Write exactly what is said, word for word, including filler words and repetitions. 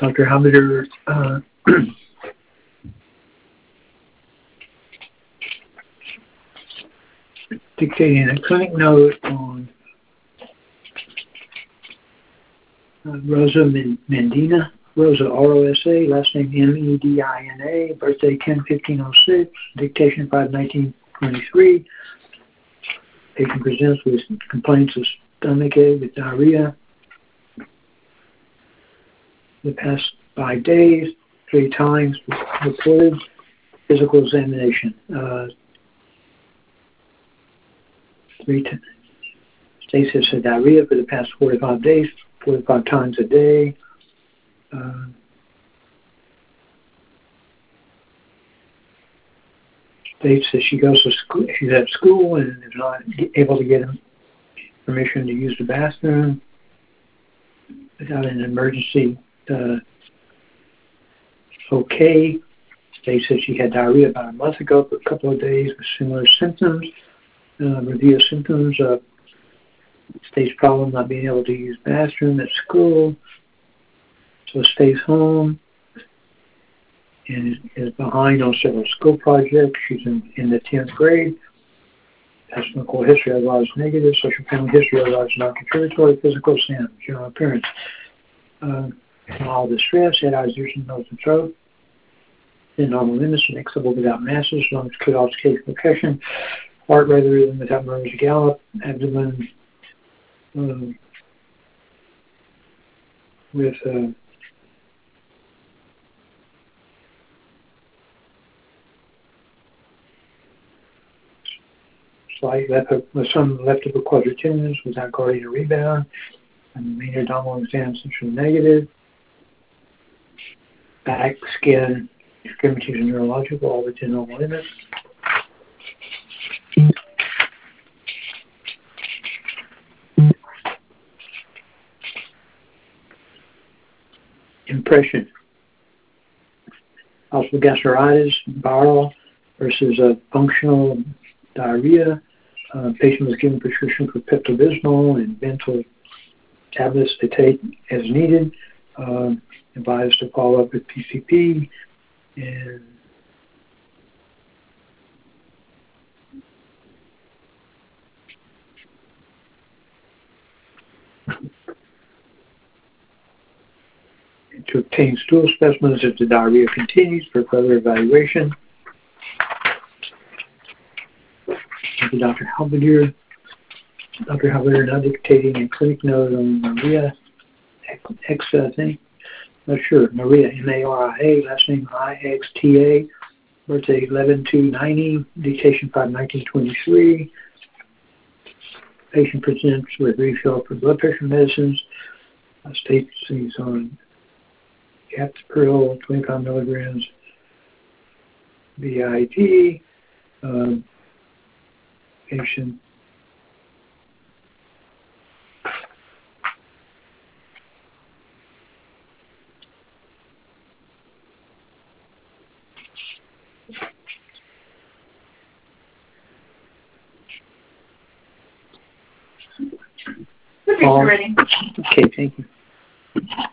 Doctor Hamida uh, dictating a clinic note on uh, Rosa Medina, Rosa R O S A, last name M E D I N A, birthday ten fifteen oh six, dictation five nineteen twenty-three. Patient presents with complaints of stomachache with diarrhea. The past five days, three times reported physical examination. Uh, three times. States has had diarrhea for the past forty-five days, forty-five times a day. Uh, states that she goes to school, she's at school and is not able to get permission to use the bathroom without an emergency. Uh, okay. States that she had diarrhea about a month ago for a couple of days with similar symptoms. Uh, review of symptoms. Uh, states problem not being able to use bathroom at school. So stays home and is behind on several school projects. She's in, in the tenth grade. Has clinical history otherwise negative. Social family history otherwise non-contributory. Physical exam. General appearance. Uh, mild distress. Head, eyes, ears, and nose and throat. In normal limits and acceptable without masses. Lungs clear off case percussion. Heart rate rhythm without murmurs gallop. Abdomen um, with uh, slight left with some left upper quadritemens without guarding a rebound. And main abdominal exam central negative. Back, skin, extremities, and neurological all within normal limits. Impression. Also gastritis, viral versus a functional diarrhea. Uh, patient was given prescription for Pepto-Bismol and Bentyl tablets to take as needed. Uh, advised to follow up with P C P and to obtain stool specimens if the diarrhea continues for further evaluation. Thank you, Doctor Halberdier. Doctor Halberdier now dictating a clinic note on Maria X, I think. Not sure. Maria, M A R I A, last name I X T A, birthday eleven two ninety, dictation five nineteen twenty-three. Patient presents with refill for blood pressure medicines. Uh, states he's on captopril, twenty-five milligrams B I D. Um, patient Okay, ready. Okay, thank you.